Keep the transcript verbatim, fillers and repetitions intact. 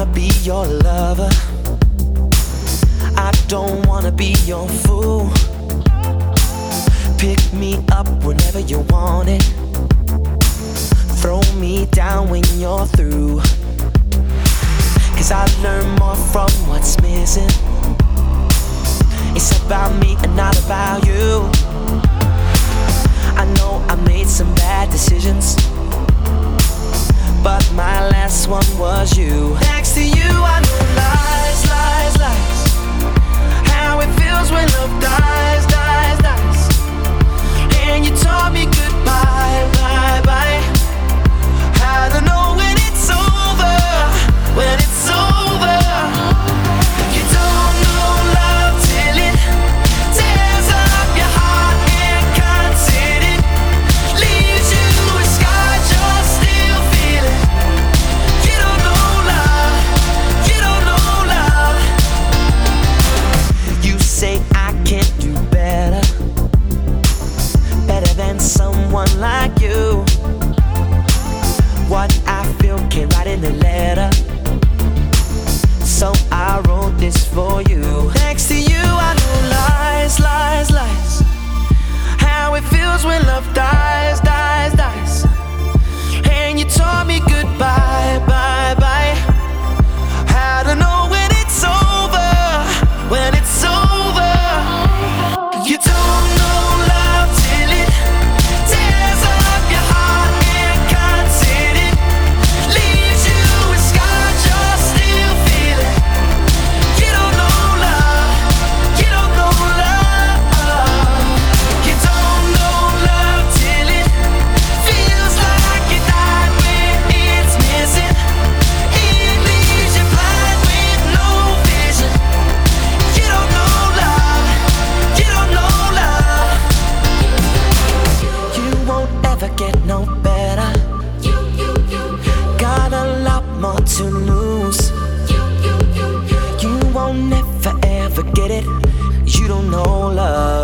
wanna be your lover. I don't wanna be your fool. Pick me up whenever you want it. Throw me down when you're through. Cause I learn more from what's missing. It's about me and not about you. I know I made some bad decisions, but my last one was you. Next to you I know lies, lies, lies. How it feels when love dies, dies, dies. And you taught me goodbye, bye, bye. How to know when it's over, when it's over. You don't know love till it tears up your heart and cuts it. Leaves you a scar, you're still feeling. You don't know love, you don't know love. You say I can't do better, better than someone like you. What I feel can't write in a letter, so I wrote this for you. Next to you I know lies, lies, lies. How it feels when love dies, dies, dies. And you taught me goodbye, bye, bye. How to know when it's over, when it's over. You don't know love till it tears up your heart and cuts it. Leaves you a scar, you're still feeling. You don't know love, you don't know love. You don't know love till it feels like you died when it's missing. It leaves you blind with no vision. You don't know love, you don't know love. You won't ever get no better. Got a lot more to lose. You won't never ever get it. You don't know love.